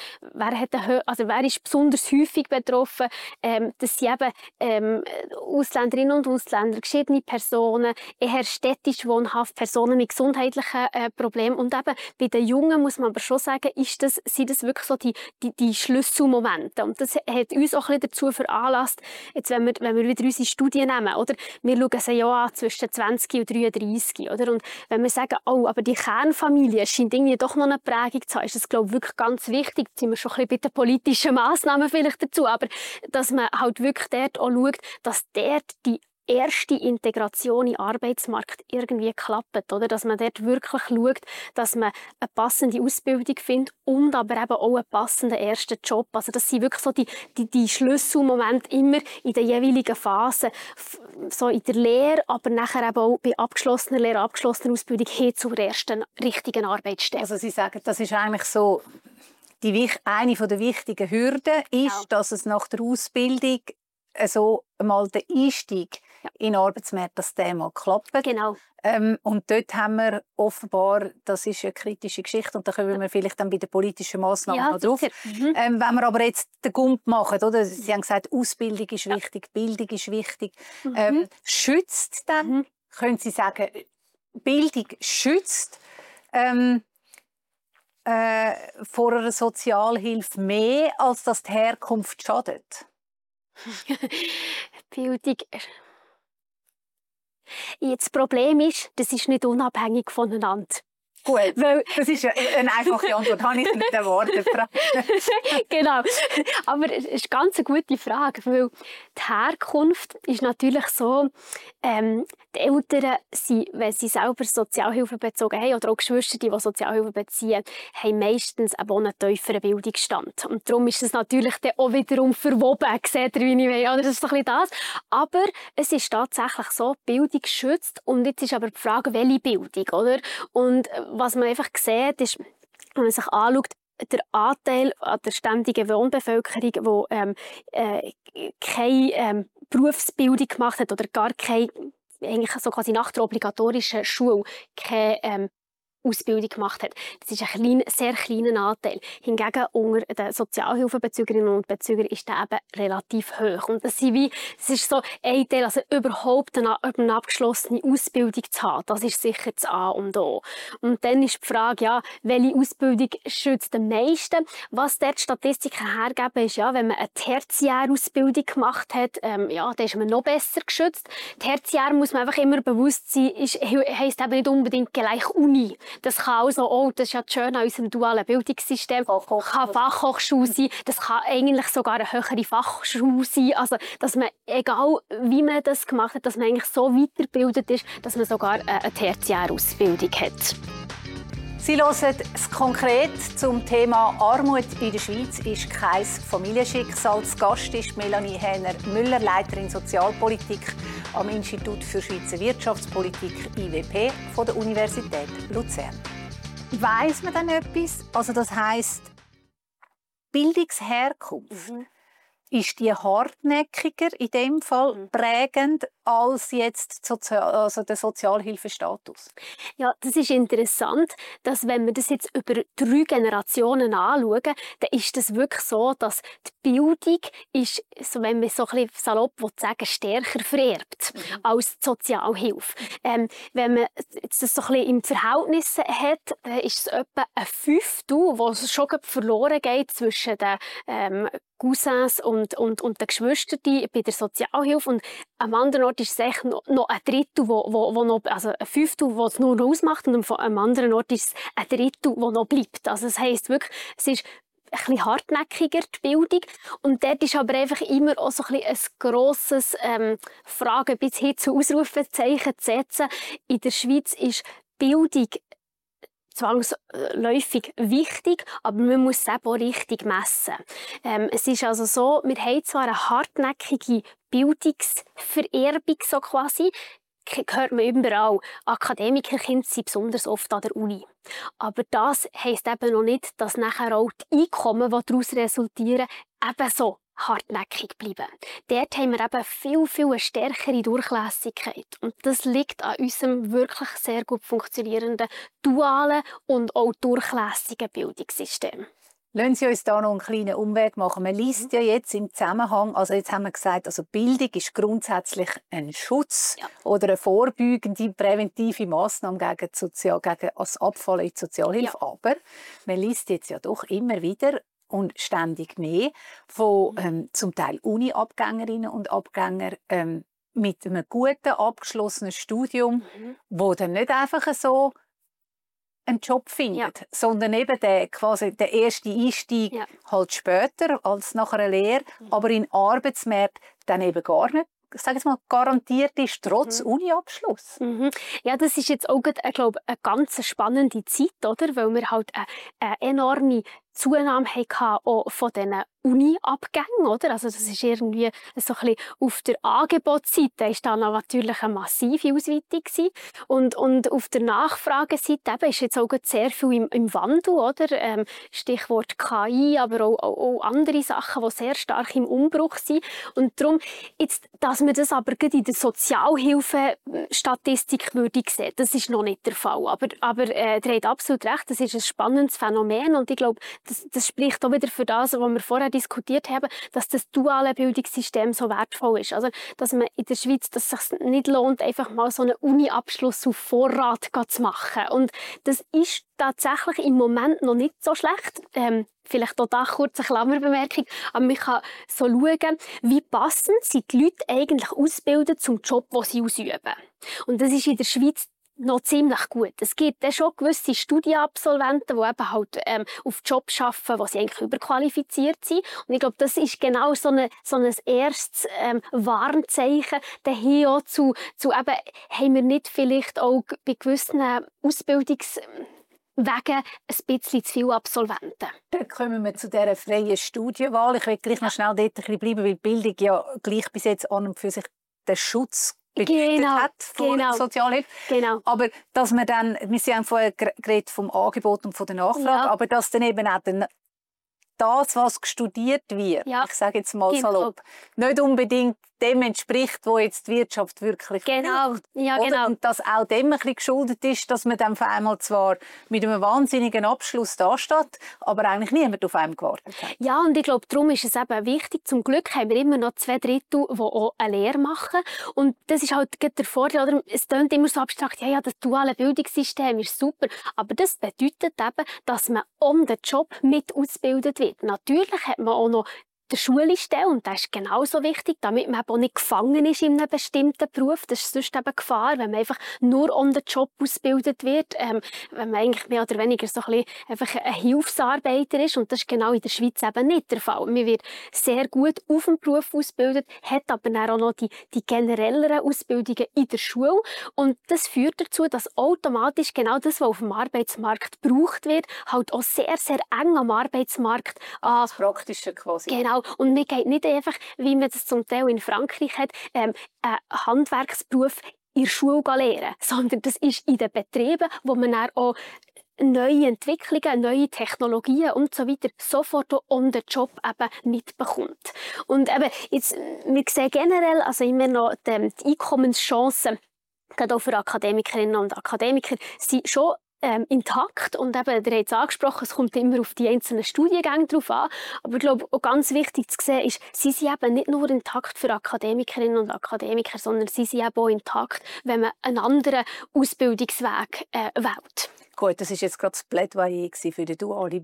Speaker 2: wer ist besonders häufig betroffen? Das sind eben Ausländerinnen und Ausländer, geschiedene Personen, eher städtisch wohnhaft, Personen mit gesundheitlichen Problemen. Und eben bei den Jungen muss man aber schon sagen, sind das wirklich so die Schlüsselmomente. Und das hat uns auch ein bisschen dazu veranlasst, jetzt, wenn wir wieder unsere Studien nehmen, oder? Wir schauen sie ja an zwischen 20 und 33, oder? Und wenn wir sagen, oh, aber die Kernfamilie scheint irgendwie doch noch eine Prägung zu haben, ist das, glaube ich, wirklich ganz wichtig. Jetzt sind wir schon ein bisschen bei den politischen Massnahmen vielleicht dazu, aber dass man halt wirklich dort auch schaut, dass dort die erste Integration in den Arbeitsmarkt irgendwie klappt, oder? Dass man dort wirklich schaut, dass man eine passende Ausbildung findet und aber eben auch einen passenden ersten Job. Also das sind wirklich so die Schlüsselmomente immer in den jeweiligen Phasen, so in der Lehre, aber nachher eben auch bei abgeschlossener Lehre, abgeschlossener Ausbildung hin zur ersten richtigen Arbeitsstelle.
Speaker 1: Also Sie sagen, das ist eigentlich so eine der wichtigen Hürden ist, dass es nach der Ausbildung so mal der Einstieg in den Arbeitsmarkt, dass der mal klappt.
Speaker 2: Genau.
Speaker 1: Und dort haben wir offenbar, das ist eine kritische Geschichte und da kommen wir vielleicht dann bei den politischen Massnahmen noch drauf. Wenn wir aber jetzt den Gump machen, oder? Sie haben gesagt, Ausbildung ist wichtig, Bildung ist wichtig. Schützt dann können Sie sagen, Bildung schützt vor einer Sozialhilfe mehr, als dass die Herkunft schadet?
Speaker 2: Bildung. Das Problem ist, das ist nicht unabhängig voneinander.
Speaker 1: Gut, weil das ist eine einfache Antwort, habe ich mit den Worten gefragt.
Speaker 2: Genau, aber es ist ganz eine gute Frage, weil die Herkunft ist natürlich so, die Eltern, wenn sie selber Sozialhilfe bezogen haben, oder auch Geschwister, die Sozialhilfe beziehen, haben meistens einen tieferen Bildungsstand. Und darum ist es natürlich dann auch wiederum verwoben, seht ihr, wie ich will, das ist so ein bisschen das. Aber es ist tatsächlich so, Bildung schützt, und jetzt ist aber die Frage, welche Bildung, oder? Und was man einfach sieht, ist, wenn man sich anschaut, der Anteil an der ständigen Wohnbevölkerung, die keine Berufsbildung gemacht hat oder gar keine, eigentlich so quasi nach der obligatorischen Schule, keine Ausbildung gemacht hat. Das ist ein sehr kleiner Anteil. Hingegen unter den Sozialhilfebezügerinnen und Bezügern ist der eben relativ hoch. Und das ist so ein Teil, also überhaupt eine abgeschlossene Ausbildung zu haben, das ist sicher das A und O. Und dann ist die Frage, ja, welche Ausbildung schützt am meisten? Was dort die Statistiken hergeben, ist, ja, wenn man eine Tertiärausbildung gemacht hat, ja, dann ist man noch besser geschützt. Tertiär muss man einfach immer bewusst sein, heisst eben nicht unbedingt gleich Uni. Das kann also auch, das ist ja schön an unserem dualen Bildungssystem, kann Fachhochschule sein, das kann eigentlich sogar eine höhere Fachschule sein. Also, dass man, egal wie man das gemacht hat, dass man eigentlich so weitergebildet ist, dass man sogar eine Tertiärausbildung hat.
Speaker 1: Sie hören es konkret zum Thema «Armut in der Schweiz ist kein Familienschicksal». Zu Gast ist Melanie Häner-Müller, Leiterin Sozialpolitik am Institut für Schweizer Wirtschaftspolitik (IWP) von der Universität Luzern. Weiss man denn etwas? Also das heisst, Bildungsherkunft, ist die hartnäckiger in dem Fall prägend als jetzt der Sozialhilfestatus?
Speaker 2: Ja, das ist interessant, dass wenn wir das jetzt über 3 Generationen anschauen, dann ist es wirklich so, dass die Bildung ist, so wenn man so ein bisschen salopp sagen, stärker vererbt als die Sozialhilfe. Wenn man das so ein bisschen im Verhältnis hat, dann ist es etwa ein Fünftel, wo es schon verloren geht zwischen den Cousins und den Geschwistern bei der Sozialhilfe. Und am anderen Ort ist es noch ein Drittel, wo noch, also ein Fünftel, das es nur ausmacht, und am anderen Ort ist es ein Drittel, das noch bleibt. Also das heisst wirklich, es ist ein bisschen hartnäckiger, die Bildung. Und dort ist aber einfach immer auch so ein grosses Fragen bis hin zu Ausrufezeichen zu setzen. In der Schweiz ist Bildung zwangsläufig wichtig, aber man muss es eben auch richtig messen. Es ist also so, wir haben zwar eine hartnäckige Bildungsvererbung, so quasi, hört man überall. Akademikerkinder sind besonders oft an der Uni. Aber das heisst eben noch nicht, dass nachher auch die Einkommen, die daraus resultieren, ebenso hartnäckig bleiben. Dort haben wir eben viel stärkere Durchlässigkeit. Und das liegt an unserem wirklich sehr gut funktionierenden, dualen und auch durchlässigen Bildungssystem.
Speaker 1: Lassen Sie uns da noch einen kleinen Umweg machen. Man liest ja jetzt im Zusammenhang, also jetzt haben wir gesagt, also Bildung ist grundsätzlich ein Schutz oder eine vorbeugende, präventive Massnahme gegen das Abfallen in die Sozialhilfe. Ja. Aber man liest jetzt ja doch immer wieder und ständig mehr von zum Teil Uni-Abgängerinnen und Abgängern mit einem guten, abgeschlossenen Studium, wo dann nicht einfach so einen Job findet, sondern eben der erste Einstieg halt später als nach einer Lehre, aber in Arbeitsmärkten dann eben gar nicht, ich sage jetzt mal, garantiert ist, trotz Uni-Abschluss.
Speaker 2: Ja, das ist jetzt auch, ich glaube, eine ganz spannende Zeit, oder? Weil wir halt eine enorme Zunahme hatten auch von diesen Uni-Abgängen, oder? Also das ist irgendwie so ein bisschen auf der Angebotsseite ist da natürlich eine massive Ausweitung gewesen. Und auf der Nachfrageseite eben ist jetzt auch sehr viel im Wandel, oder? Stichwort KI, aber auch andere Sachen, die sehr stark im Umbruch sind. Und darum, jetzt, dass man das aber in der Sozialhilfestatistik würde sehen, das ist noch nicht der Fall. Aber ihr habt absolut recht, das ist ein spannendes Phänomen und ich glaube, das spricht auch wieder für das, was wir vorher diskutiert haben, dass das duale Bildungssystem so wertvoll ist. Also, dass man in der Schweiz, dass es sich nicht lohnt, einfach mal so einen Uni-Abschluss auf Vorrat zu machen. Und das ist tatsächlich im Moment noch nicht so schlecht. Vielleicht auch da kurz eine Klammerbemerkung, aber man kann so schauen, wie passend sind die Leute eigentlich ausgebildet zum Job, den sie ausüben. Und das ist in der Schweiz noch ziemlich gut. Es gibt dann schon gewisse Studienabsolventen, die eben halt auf Jobs arbeiten, wo sie eigentlich überqualifiziert sind. Und ich glaube, das ist genau so ein erstes Warnzeichen dahin auch zu eben, haben wir nicht vielleicht auch bei gewissen Ausbildungswegen ein bisschen zu viele Absolventen.
Speaker 1: Dann kommen wir zu dieser freien Studienwahl. Ich will gleich noch schnell dort ein bisschen bleiben, weil Bildung ja gleich bis jetzt an und für sich den Schutz hat vor Sozialhilfe.
Speaker 2: Genau.
Speaker 1: Aber dass man dann, wir haben vorher geredet vom Angebot und von der Nachfrage, aber dass dann eben auch das, was studiert wird, ich sage jetzt mal salopp, nicht unbedingt dem entspricht, wo jetzt die Wirtschaft wirklich
Speaker 2: braucht. Ja, genau.
Speaker 1: Und dass auch dem ein bisschen geschuldet ist, dass man dann auf einmal zwar mit einem wahnsinnigen Abschluss dasteht, aber eigentlich niemand auf einem gewartet hat.
Speaker 2: Ja, und ich glaube, darum ist es eben wichtig. Zum Glück haben wir immer noch 2/3, die auch eine Lehre machen. Und das ist halt der Vorteil. Oder? Es klingt immer so abstrakt, ja, das duale Bildungssystem ist super. Aber das bedeutet eben, dass man on the job mit ausgebildet wird. Natürlich hat man auch noch der schulischen Teil, und das ist genauso wichtig, damit man eben auch nicht gefangen ist in einem bestimmten Beruf. Das ist sonst eben Gefahr, wenn man einfach nur on the job ausgebildet wird, wenn man eigentlich mehr oder weniger so ein bisschen einfach ein Hilfsarbeiter ist, und das ist genau in der Schweiz eben nicht der Fall. Man wird sehr gut auf dem Beruf ausgebildet, hat aber dann auch noch die generelleren Ausbildungen in der Schule, und das führt dazu, dass automatisch genau das, was auf dem Arbeitsmarkt gebraucht wird, halt auch sehr, sehr eng am Arbeitsmarkt
Speaker 1: das Praktische quasi.
Speaker 2: Genau. Und man geht nicht einfach, wie man das zum Teil in Frankreich hat, einen Handwerksberuf in der Schule lernen, sondern das ist in den Betrieben, wo man dann auch neue Entwicklungen, neue Technologien und so weiter sofort on the job eben mitbekommt. Und eben, jetzt, wir sehen generell also immer noch die Einkommenschancen, gerade auch für Akademikerinnen und Akademiker, sind schon intakt, und eben, ihr habt es angesprochen, es kommt immer auf die einzelnen Studiengänge drauf an, aber ich glaube, auch ganz wichtig zu sehen ist, sie sind eben nicht nur intakt für Akademikerinnen und Akademiker, sondern sie sind eben auch intakt, wenn man einen anderen Ausbildungsweg wählt.
Speaker 1: Gut, das war jetzt gerade das Plädoyer für den dualen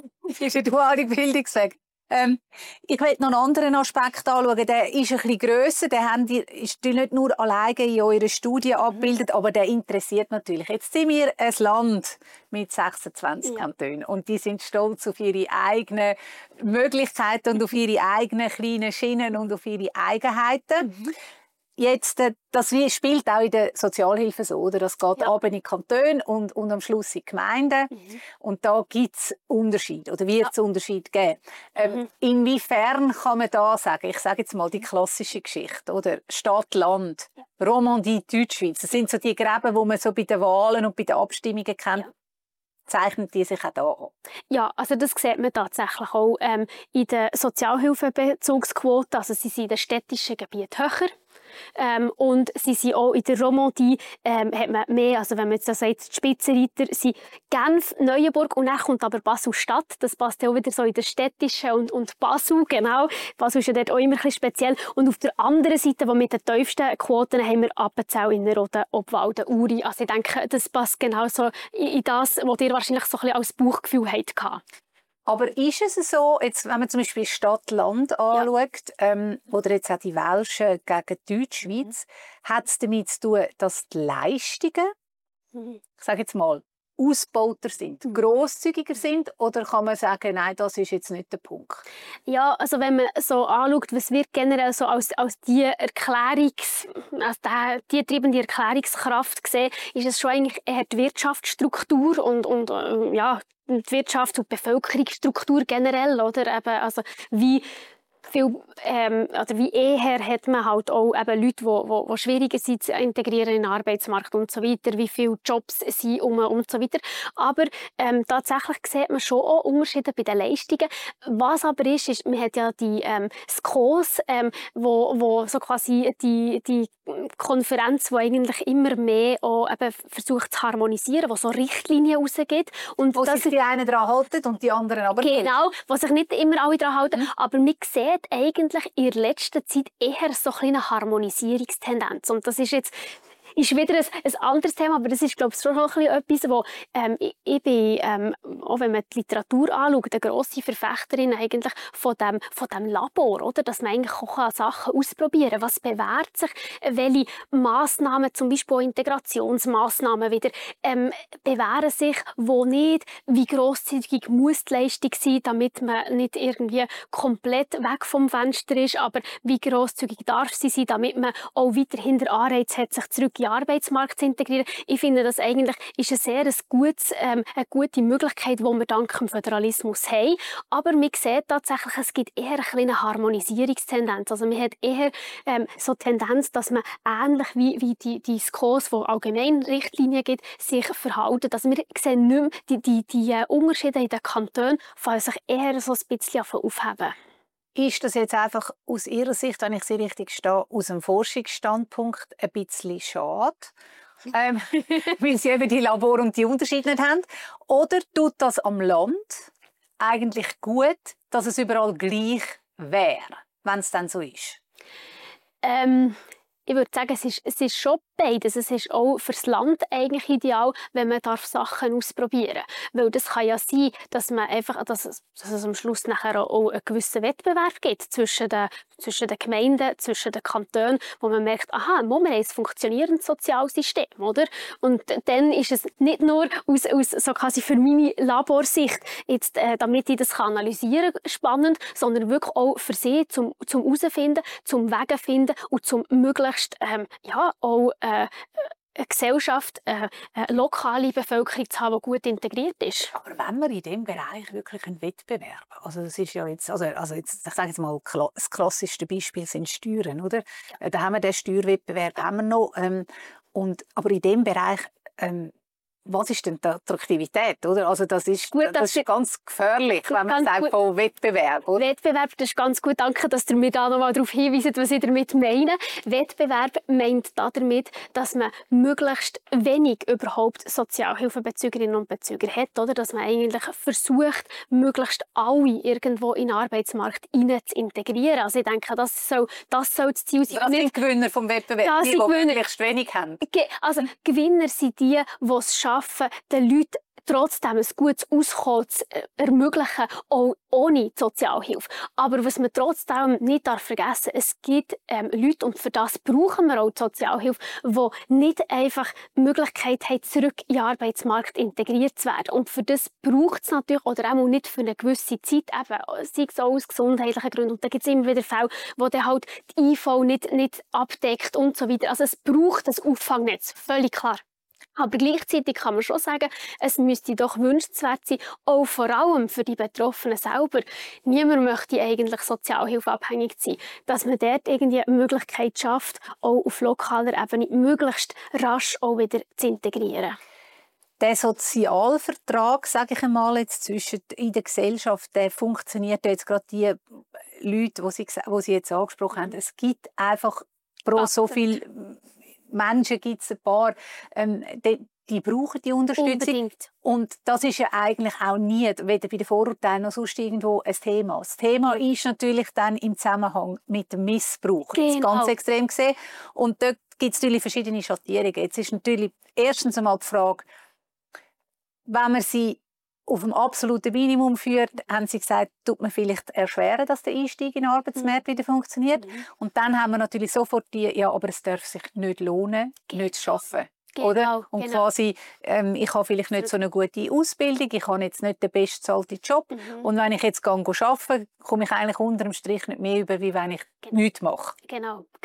Speaker 1: Bildungsweg. Ich will noch einen anderen Aspekt anschauen. Der ist ein bisschen grösser. Der ist nicht nur alleine in eurer Studie abgebildet, aber der interessiert natürlich. Jetzt sind wir ein Land mit 26 Kantonen und die sind stolz auf ihre eigenen Möglichkeiten und auf ihre eigenen kleinen Schienen und auf ihre Eigenheiten. Jetzt, das spielt auch in der Sozialhilfe so, oder? Das geht ab in die Kantone und am Schluss in die Gemeinden. Und da gibt es Unterschiede, oder wird es Unterschiede geben. Inwiefern kann man da sagen, ich sage jetzt mal die klassische Geschichte, oder? Stadt, Land, Romandie, Deutschschweiz. Das sind so die Gräben, die man so bei den Wahlen und bei den Abstimmungen kennt. Zeichnen die sich auch da an?
Speaker 2: Ja, also das sieht man tatsächlich auch in der Sozialhilfebezugsquote. Also sie sind in den städtischen Gebieten höher. Und sie sind auch in der Romandie, hat man mehr, also wenn man jetzt sagt, die Spitzenreiter sind Genf, Neuenburg, und dann kommt aber Basel-Stadt. Das passt ja auch wieder so in der städtischen und Basel, genau. Basel ist ja dort auch immer ein bisschen speziell. Und auf der anderen Seite, wo mit den tiefsten Quoten, haben wir Appenzell, Innerrhoden, Obwalden, Uri. Also ich denke, das passt genau so in das, was ihr wahrscheinlich so ein bisschen als Bauchgefühl hattet.
Speaker 1: Aber ist es so, jetzt, wenn man zum Beispiel Stadt-Land anschaut, oder jetzt auch die Welschen gegen die Deutschschweiz, hat es damit zu tun, dass die Leistungen, ich sage jetzt mal, ausgebauter sind, grosszügiger sind, oder kann man sagen, nein, das ist jetzt nicht der Punkt?
Speaker 2: Ja, also wenn man so anschaut, was wird generell so als die treibende Erklärungskraft gesehen, ist es schon eigentlich eher die Wirtschaftsstruktur und die Wirtschaft und die Bevölkerungsstruktur generell, oder? Eben, also wie oder wie eher hat man halt auch eben Leute, die schwieriger sind zu integrieren in den Arbeitsmarkt und so weiter, wie viele Jobs sind und so weiter. Aber tatsächlich sieht man schon auch Unterschiede bei den Leistungen. Was aber ist, man hat ja die SKOS, wo so quasi die Konferenz, die eigentlich immer mehr auch eben versucht zu harmonisieren, wo so Richtlinien rausgibt. Und
Speaker 1: wo sich die einen daran halten und die anderen aber
Speaker 2: nicht.
Speaker 1: nicht.
Speaker 2: Genau, wo sich nicht immer alle daran halten. Aber man sieht eigentlich in der letzten Zeit eher so eine Harmonisierungstendenz. Und das ist jetzt wieder ein anderes Thema, aber das ist, glaube ich, schon noch etwas, wo ich bin, auch wenn man die Literatur anschaut, eine grosse Verfechterin eigentlich von dem Labor, oder? Dass man eigentlich auch Sachen ausprobieren kann. Was bewährt sich? Welche Massnahmen, zum Beispiel auch Integrationsmassnahmen wieder, bewähren sich, wo nicht? Wie grosszügig muss die Leistung sein, damit man nicht irgendwie komplett weg vom Fenster ist, aber wie grosszügig darf sie sein, damit man auch weiterhin den Anreiz hat, sich zurück in den Arbeitsmarkt zu integrieren. Ich finde, das eigentlich ist eine gute Möglichkeit, die wir dank dem Föderalismus haben. Aber man sieht tatsächlich, es gibt eher eine Harmonisierungstendenz. Also man hat eher so die Tendenz, dass man ähnlich wie die SKOS, die allgemein Richtlinien gibt, sich verhalten. Also wir sehen nicht mehr die Unterschiede in den Kantonen, fangen sich eher so ein bisschen aufheben.
Speaker 1: Ist das jetzt einfach aus Ihrer Sicht, wenn ich Sie richtig verstehe, aus dem Forschungsstandpunkt ein bisschen schade, weil Sie eben die Labor und die Unterschiede nicht haben? Oder tut das am Land eigentlich gut, dass es überall gleich wäre, wenn es dann so ist?
Speaker 2: Ich würde sagen, es ist schon beides. Es ist auch für das Land eigentlich ideal, wenn man Sachen ausprobieren darf. Weil das kann ja sein, dass es am Schluss nachher auch einen gewissen Wettbewerb gibt zwischen den Gemeinden, zwischen den Kantonen, wo man merkt, aha, wir haben ein funktionierendes Sozialsystem, oder? Und dann ist es nicht nur aus so quasi für meine Laborsicht, jetzt, damit ich das analysieren kann, spannend, sondern wirklich auch für sie, zum herausfinden, zum Wege finden und zum möglichst auch eine Gesellschaft, eine lokale Bevölkerung zu haben, die gut integriert ist.
Speaker 1: Aber wenn wir in diesem Bereich wirklich einen Wettbewerb, also das ist ja jetzt, ich sage jetzt mal, das klassischste Beispiel sind Steuern, oder? Ja. Da haben wir den Steuerwettbewerb, haben wir noch, aber in diesem Bereich was ist denn die Attraktivität? Oder? Also das ist ganz gefährlich, wenn man sagt von Wettbewerb. Oder?
Speaker 2: Wettbewerb, das ist ganz gut. Danke, dass ihr mir da noch mal darauf hinweist, was ich damit meine. Wettbewerb meint damit, dass man möglichst wenig überhaupt Sozialhilfebezügerinnen und Bezüger hat. Oder? Dass man eigentlich versucht, möglichst alle irgendwo in den Arbeitsmarkt zu integrieren. Also ich denke, das soll das Ziel sein.
Speaker 1: Das sind Gewinner vom Wettbewerb, die möglichst wenig haben.
Speaker 2: Also Gewinner sind die es schaffen, den Leuten trotzdem ein gutes Auskommen zu ermöglichen, auch ohne Sozialhilfe. Aber was man trotzdem nicht vergessen darf, es gibt Leute, und für das brauchen wir auch die Sozialhilfe, die nicht einfach die Möglichkeit haben, zurück in den Arbeitsmarkt integriert zu werden. Und für das braucht es natürlich, oder auch nicht für eine gewisse Zeit, eben, sei es auch aus gesundheitlichen Gründen. Und da gibt es immer wieder Fälle, wo dann halt die IV nicht abdeckt und so weiter. Also es braucht das Auffangnetz, völlig klar. Aber gleichzeitig kann man schon sagen, es müsste doch wünschenswert sein, auch vor allem für die Betroffenen selber. Niemand möchte eigentlich sozialhilfeabhängig sein. Dass man dort irgendwie eine Möglichkeit schafft, auch auf lokaler Ebene möglichst rasch auch wieder zu integrieren.
Speaker 1: Der Sozialvertrag, sage ich einmal, jetzt in der Gesellschaft, der funktioniert jetzt gerade die Leute, die Sie jetzt angesprochen haben. Es gibt einfach pro so viel Menschen gibt es ein paar, die brauchen die Unterstützung.
Speaker 2: Unbedingt.
Speaker 1: Und das ist ja eigentlich auch nie, weder bei den Vorurteilen noch sonst irgendwo, ein Thema. Das Thema ist natürlich dann im Zusammenhang mit dem Missbrauch. Genau. Ganz extrem gesehen. Und dort gibt es natürlich verschiedene Schattierungen. Jetzt ist natürlich erstens einmal die Frage, wenn man sie auf dem absoluten Minimum führt, haben sie gesagt, tut man vielleicht erschweren, dass der Einstieg in den Arbeitsmarkt wieder funktioniert. Und dann haben wir natürlich sofort aber es darf sich nicht lohnen, nicht zu arbeiten.
Speaker 2: Genau,
Speaker 1: oder? Und quasi, ich habe vielleicht nicht so eine gute Ausbildung, ich habe jetzt nicht den bestbezahlten Job. Und wenn ich jetzt arbeite, komme ich eigentlich unter dem Strich nicht mehr über, wie wenn ich nichts mache.
Speaker 2: Genau.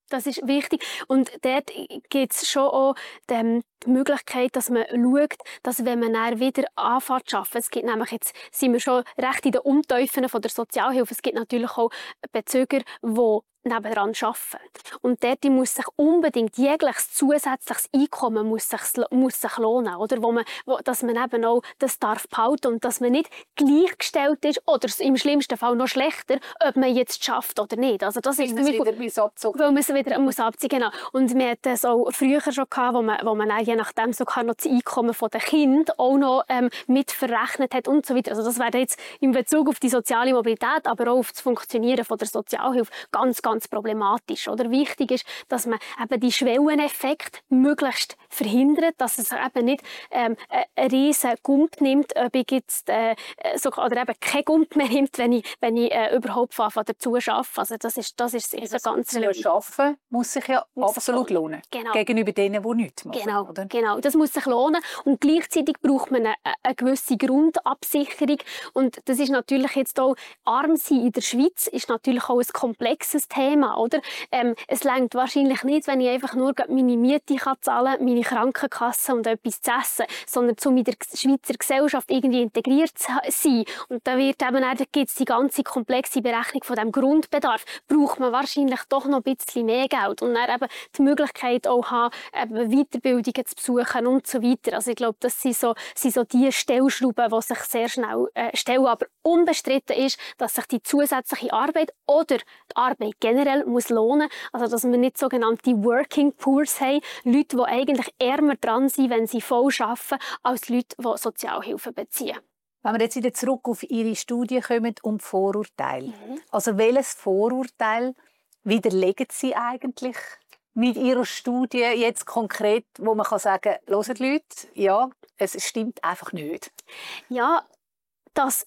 Speaker 2: Das ist wichtig. Und dort gibt es schon auch die Möglichkeit, dass man schaut, dass wenn man dann wieder anfängt zu arbeiten, es gibt nämlich jetzt, sind wir schon recht in den Umteufeln von der Sozialhilfe, es gibt natürlich auch Bezüger, die nebenan arbeiten. Und dort muss sich unbedingt jegliches zusätzliches Einkommen muss sich lohnen, oder? Dass man eben auch das darf behalten und dass man nicht gleichgestellt ist oder im schlimmsten Fall noch schlechter, ob man jetzt schafft oder nicht. Also das ist
Speaker 1: wieder
Speaker 2: weil man es wieder muss abziehen, genau. Und wir hatten es auch früher schon gehabt, wo man dann, je nachdem sogar noch das Einkommen der Kinder auch noch mit verrechnet hat und so weiter. Also das wäre jetzt in Bezug auf die soziale Mobilität, aber auch auf das Funktionieren von der Sozialhilfe ganz problematisch. Oder wichtig ist, dass man eben die Schwelleneffekte möglichst verhindert, dass es eben nicht einen riesen Gump nimmt, ob ich jetzt, oder eben keinen Gump mehr nimmt, wenn ich überhaupt von dazu arbeite. Also das ist sicher ganz
Speaker 1: wichtig. Arbeiten muss sich ja absolut lohnen.
Speaker 2: Genau.
Speaker 1: Gegenüber denen, die nichts machen.
Speaker 2: Genau, das muss sich lohnen. Und gleichzeitig braucht man eine gewisse Grundabsicherung. Und das ist natürlich jetzt auch, arm sein in der Schweiz ist natürlich auch ein komplexes Thema, oder? Es reicht wahrscheinlich nicht, wenn ich einfach nur meine Miete zahlen kann, meine Krankenkasse und etwas zu essen, sondern um in der Schweizer Gesellschaft irgendwie integriert zu sein. Und da gibt es die ganze komplexe Berechnung von dem Grundbedarf. Braucht man wahrscheinlich doch noch ein bisschen mehr Geld und dann eben die Möglichkeit auch haben, eben Weiterbildungen zu besuchen und so weiter. Also ich glaube, das sind so die Stellschrauben, die sich sehr schnell stellen. Aber unbestritten ist, dass sich die zusätzliche Arbeit oder die Arbeit generell muss lohnen. Also dass wir nicht sogenannte Working Poors haben, Leute, die eigentlich ärmer dran sind, wenn sie voll arbeiten, als Leute, die Sozialhilfe beziehen.
Speaker 1: Wenn wir jetzt wieder zurück auf Ihre Studie kommen um Vorurteile. Also welches Vorurteil widerlegen Sie eigentlich mit Ihrer Studie jetzt konkret, wo man sagen kann, hören Leute, ja, es stimmt einfach nicht?
Speaker 2: Ja, dass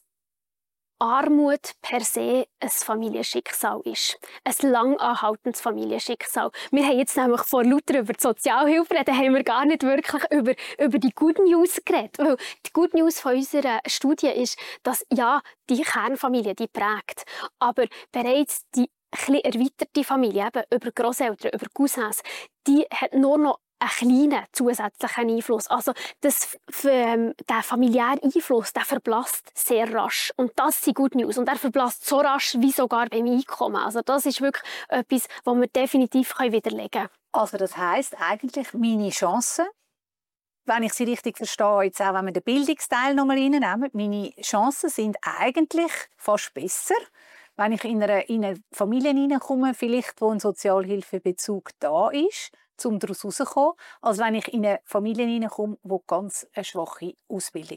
Speaker 2: Armut per se ein Familienschicksal ist. Ein lang anhaltendes Familienschicksal. Wir haben jetzt nämlich vor lauter über die Sozialhilfe reden, haben wir gar nicht wirklich über die Good News geredet. Weil die Good News von unserer Studie ist, dass ja, die Kernfamilie, die prägt. Aber bereits die etwas erweiterte Familie, eben über Grosseltern, über Cousins, die hat nur noch einen kleinen zusätzlichen Einfluss. Also der familiäre Einfluss, der verblasst sehr rasch. Und das sind Good News. Und er verblasst so rasch wie sogar beim Einkommen. Also das ist wirklich etwas, was wir definitiv widerlegen können.
Speaker 1: Also das heisst eigentlich, meine Chancen, wenn ich sie richtig verstehe, jetzt auch wenn wir den Bildungsteil noch mal reinnehmen, meine Chancen sind eigentlich fast besser, wenn ich in eine Familie hineinkomme, vielleicht wo ein Sozialhilfebezug da ist, um daraus herauszukommen, als wenn ich in eine Familie hineinkomme, die ganz eine schwache Ausbildung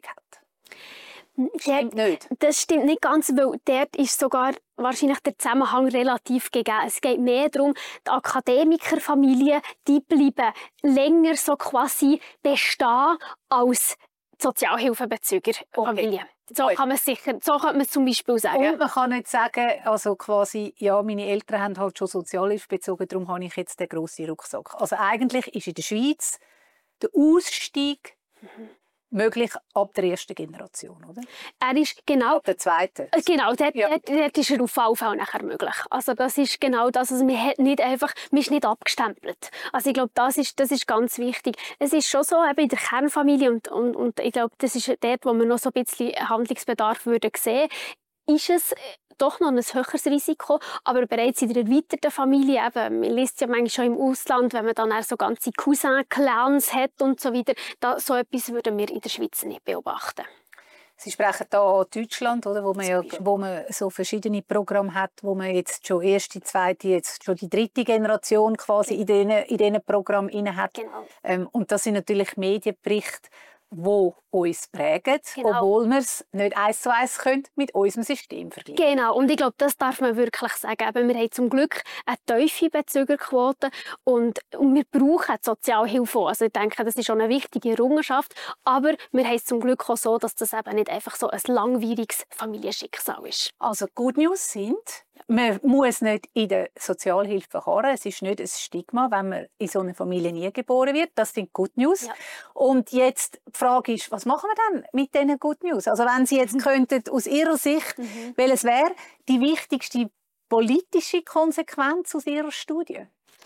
Speaker 1: hat. Stimmt nicht.
Speaker 2: Das stimmt nicht ganz, weil dort ist sogar wahrscheinlich der Zusammenhang relativ gegeben. Es geht mehr darum, die Akademikerfamilien, die bleiben länger so quasi bestehen als Sozialhilfebezügerfamilien. Okay. So könnte man es zum Beispiel sagen.
Speaker 1: Und man kann nicht sagen, also quasi, ja, meine Eltern haben halt schon Sozialhilfe bezogen, darum habe ich jetzt den grossen Rucksack. Also eigentlich ist in der Schweiz der Ausstieg möglich ab der ersten Generation, oder?
Speaker 2: Er ist genau...
Speaker 1: Ab der zweiten.
Speaker 2: Genau, dort ist er auf jeden Fall nachher möglich. Also das ist genau das, also man ist nicht abgestempelt. Also ich glaube, das ist ganz wichtig. Es ist schon so, eben in der Kernfamilie und ich glaube, das ist dort, wo wir noch so ein bisschen Handlungsbedarf würden sehen, ist es doch noch ein höheres Risiko, aber bereits in der erweiterten Familie, eben, man liest ja manchmal schon im Ausland, wenn man dann so ganze Cousin-Clans hat und so weiter, so etwas würden wir in der Schweiz nicht beobachten.
Speaker 1: Sie sprechen hier an Deutschland, oder, wo man so verschiedene Programme hat, wo man jetzt schon erste, zweite, jetzt schon die dritte Generation quasi in diesen Programmen inne hat.
Speaker 2: Genau.
Speaker 1: Und das sind natürlich Medienberichte, die uns prägen, obwohl wir es nicht 1:1 können mit unserem System vergleichen.
Speaker 2: Genau, und ich glaube, das darf man wirklich sagen. Aber wir haben zum Glück eine tiefe Bezügerquote und wir brauchen die Sozialhilfe. Also ich denke, das ist schon eine wichtige Errungenschaft, aber wir haben es zum Glück auch so, dass das eben nicht einfach so ein langwieriges Familienschicksal ist.
Speaker 1: Also Good News sind, man muss nicht in der Sozialhilfe verharren. Es ist nicht ein Stigma, wenn man in so einer Familie nie geboren wird. Das sind Good News. Ja. Und jetzt die Frage ist, was machen wir dann mit diesen Good News? Also wenn Sie jetzt könnten, aus Ihrer Sicht, welches wäre die wichtigste politische Konsequenz aus Ihrer Studie?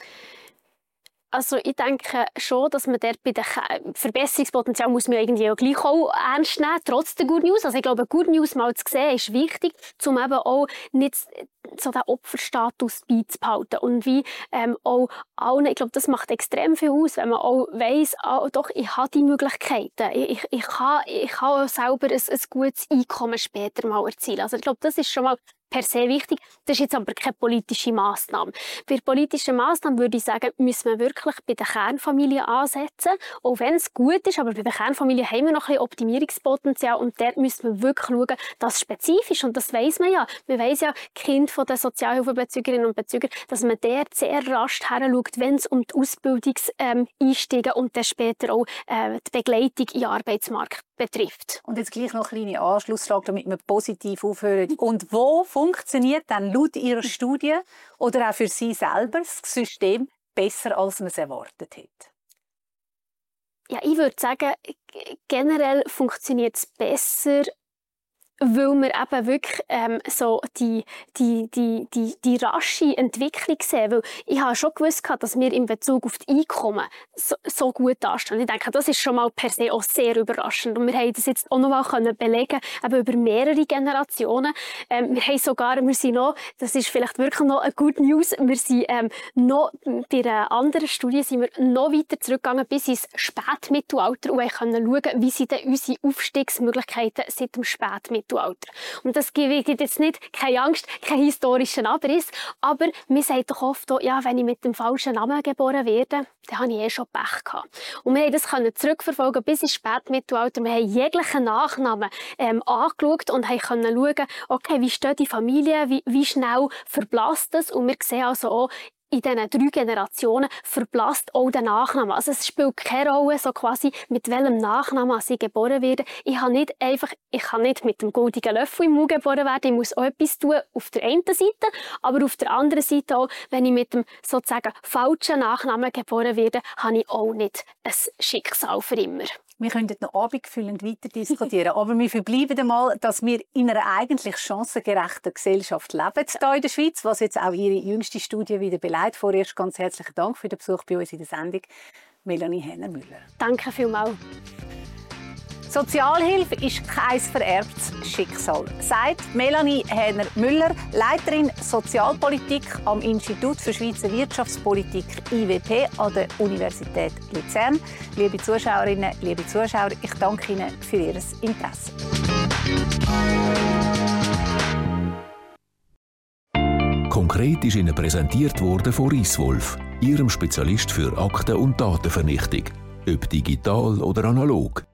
Speaker 2: Also ich denke schon, dass man dort bei dem Verbesserungspotenzial muss man irgendwie auch gleich auch ernst nehmen, trotz der Good News. Also ich glaube, Good News mal zu sehen, ist wichtig, um eben auch nicht so den Opferstatus beizubehalten. Und wie auch allen, ich glaube, das macht extrem viel aus, wenn man auch weiss, doch, ich habe die Möglichkeiten. Ich kann auch selber ein gutes Einkommen später mal erzielen. Also ich glaube, das ist schon mal per se wichtig. Das ist jetzt aber keine politische Massnahme. Bei politischen Massnahmen würde ich sagen, müssen wir wirklich bei der Kernfamilie ansetzen. Auch wenn es gut ist, aber bei der Kernfamilie haben wir noch ein bisschen Optimierungspotenzial und dort müssen wir wirklich schauen, dass spezifisch, und das weiss man ja, man weiss ja, Kinder von den Sozialhilfebezügerinnen und Bezügern, dass man dort sehr rasch hinschaut, wenn es um die Ausbildungseinstiege und dann später auch die Begleitung in den Arbeitsmarkt betrifft.
Speaker 1: Und jetzt gleich noch eine kleine Anschlussfrage, damit wir positiv aufhören. Und wo funktioniert dann laut Ihrer Studie oder auch für Sie selber das System besser, als man es erwartet hat?
Speaker 2: Ja, ich würde sagen, generell funktioniert es besser, weil wir eben wirklich so die rasche Entwicklung sehen. Weil ich habe schon gewusst, dass wir in Bezug auf die Einkommen so gut dastehen. Ich denke, das ist schon mal per se auch sehr überraschend. Und wir haben das jetzt auch noch mal belegen, eben über mehrere Generationen. Wir haben sogar, das ist vielleicht wirklich noch eine Good News, wir sind noch bei einer anderen Studie sind wir noch weiter zurückgegangen bis ins Spätmittelalter und können schauen, wie sind denn unsere Aufstiegsmöglichkeiten seit dem Spätmittelalter. Und das gibt jetzt nicht, keine Angst, keinen historischen Abriss, aber man sagt doch oft, ja, wenn ich mit dem falschen Namen geboren werde, dann habe ich schon Pech gehabt. Und wir haben das zurückverfolgen bis ins Spätmittelalter. Wir haben jeglichen Nachnamen angeschaut und können schauen, okay, wie steht die Familie, wie schnell verblasst es. Und wir sehen also auch, in diesen 3 Generationen verblasst auch der Nachname. Also es spielt keine Rolle, so quasi, mit welchem Nachnamen sie geboren werden. Ich kann nicht mit dem goldenen Löffel im Mund geboren werden. Ich muss auch etwas tun auf der einen Seite, aber auf der anderen Seite auch, wenn ich mit dem sozusagen falschen Nachnamen geboren werde, habe ich auch nicht ein Schicksal für immer.
Speaker 1: Wir könnten noch abendfüllend weiter diskutieren, aber wir verbleiben einmal, dass wir in einer eigentlich chancengerechten Gesellschaft leben hier in der Schweiz, was jetzt auch Ihre jüngste Studie wieder beleidigt. Vorerst ganz herzlichen Dank für den Besuch bei uns in der Sendung, Melanie Henner-Müller.
Speaker 2: Danke vielmals.
Speaker 1: Sozialhilfe ist kein vererbtes Schicksal, sagt Melanie Henner-Müller, Leiterin Sozialpolitik am Institut für Schweizer Wirtschaftspolitik IWP an der Universität Luzern. Liebe Zuschauerinnen, liebe Zuschauer, ich danke Ihnen für Ihr Interesse.
Speaker 3: Konkret ist Ihnen präsentiert worden von Reisswolf, Ihrem Spezialist für Akten- und Datenvernichtung, ob digital oder analog.